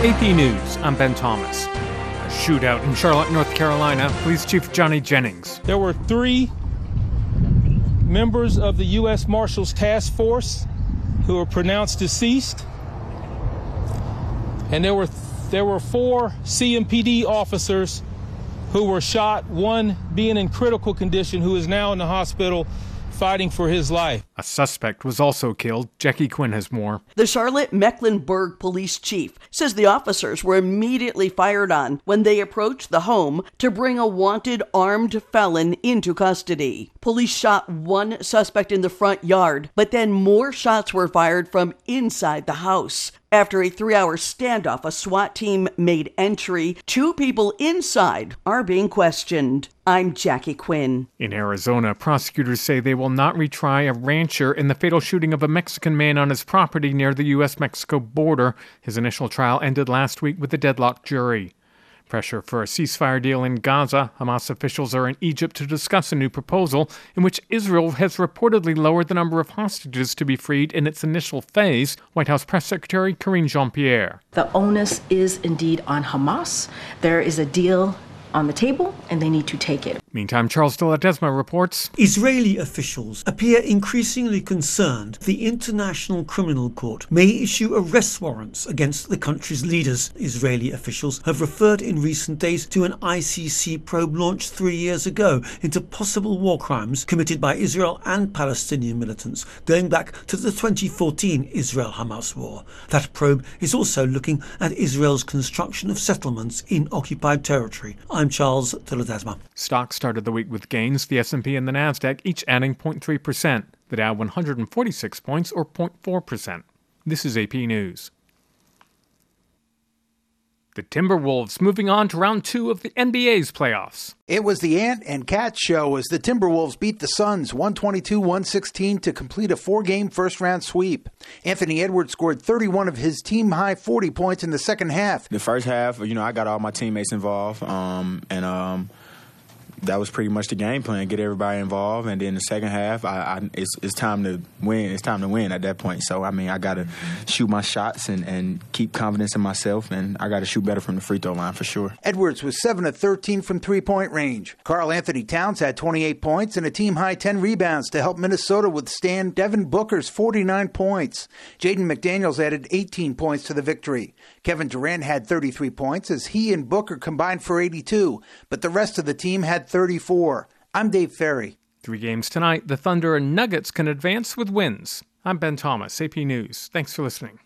AP News, I'm Ben Thomas. A shootout in Charlotte, North Carolina. Police Chief Johnny Jennings. There were 3 members of the U.S. Marshals Task Force who were pronounced deceased. And there were 4 CMPD officers who were shot, one being in critical condition who is now in the hospital fighting for his life. A suspect was also killed. Jackie Quinn has more. The Charlotte Mecklenburg police chief says the officers were immediately fired on when they approached the home to bring a wanted armed felon into custody. Police shot one suspect in the front yard, but then more shots were fired from inside the house. After a 3-hour standoff, a SWAT team made entry. 2 people inside are being questioned. I'm Jackie Quinn. In Arizona, prosecutors say they will not retry a rancher in the fatal shooting of a Mexican man on his property near the U.S.-Mexico border. His initial trial ended last week with a deadlocked jury. Pressure for a ceasefire deal in Gaza. Hamas officials are in Egypt to discuss a new proposal in which Israel has reportedly lowered the number of hostages to be freed in its initial phase. White House Press Secretary Karine Jean-Pierre. The onus is indeed on Hamas. There is a deal on the table, and they need to take it. Meantime, Charles de Ledesma reports. Israeli officials appear increasingly concerned the International Criminal Court may issue arrest warrants against the country's leaders. Israeli officials have referred in recent days to an ICC probe launched 3 years ago into possible war crimes committed by Israel and Palestinian militants going back to the 2014 Israel-Hamas war. That probe is also looking at Israel's construction of settlements in occupied territory. I'm Charles de Ledesma. Stocks started the week with gains, the S&P and the Nasdaq each adding 0.3%, the Dow 146 points or 0.4%. This is AP News. The Timberwolves moving on to round 2 of the NBA's playoffs. It was the Ant and Cat show as the Timberwolves beat the Suns 122-116 to complete a 4-game first-round sweep. Anthony Edwards scored 31 of his team-high 40 points in the second half. The first half, I got all my teammates involved, and that was pretty much the game plan, get everybody involved. And then the second half, it's time to win. It's time to win at that point. So, I got to shoot my shots and keep confidence in myself, and I got to shoot better from the free throw line for sure. Edwards was 7 of 13 from three-point range. Karl Anthony Towns had 28 points and a team-high 10 rebounds to help Minnesota withstand Devin Booker's 49 points. Jaden McDaniels added 18 points to the victory. Kevin Durant had 33 points as he and Booker combined for 82, but the rest of the team had 34. I'm Dave Ferry. 3 games tonight. The Thunder and Nuggets can advance with wins. I'm Ben Thomas, AP News. Thanks for listening.